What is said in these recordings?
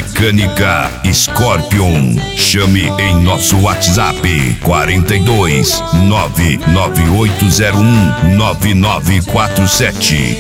Mecânica Scorpion. Chame em nosso WhatsApp 42 99801 9947.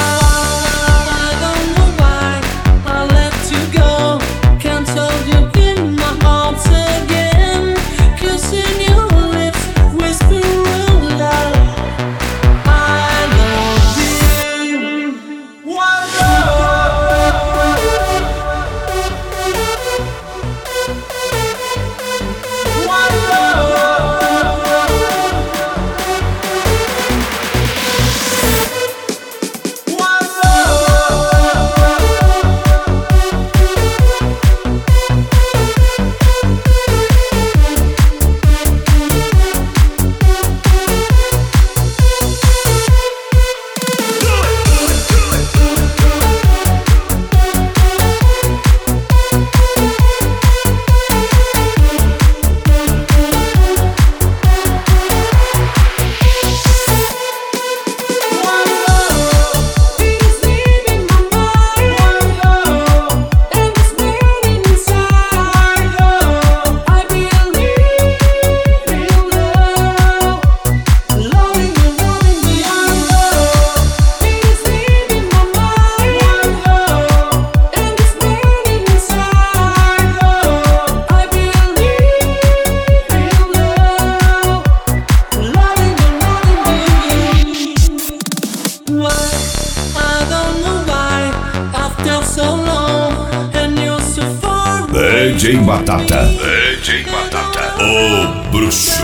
DJ Batata. DJ Batata. O bruxo.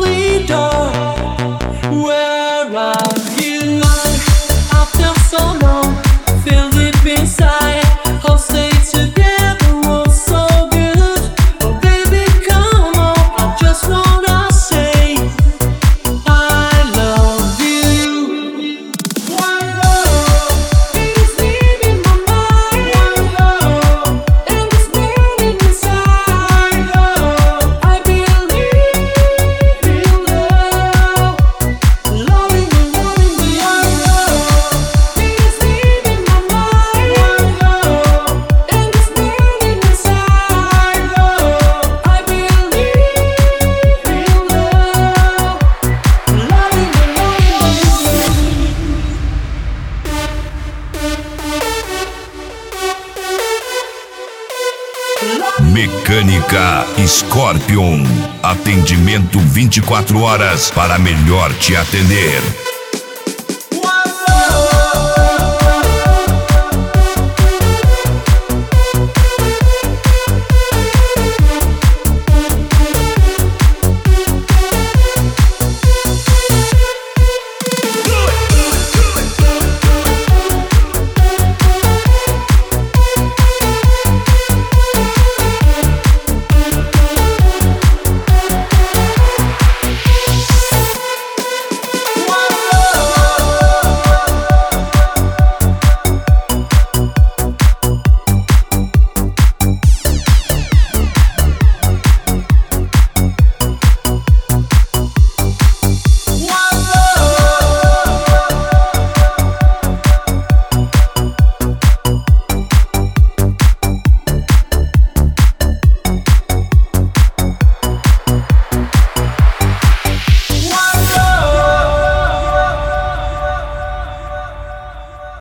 Where are you? After so long, feel deep inside. I'll stay together, was so good. Oh baby, come on, I just wanna say I love you. One love is deep in my mind. One love, and it's burning inside. Love, I believe in love. Loving you beyond love is deep in my mind. One love, and it's burning inside. Love, I believe in love. Loving you. Mecânica Scorpion. Atendimento 24 horas para melhor te atender.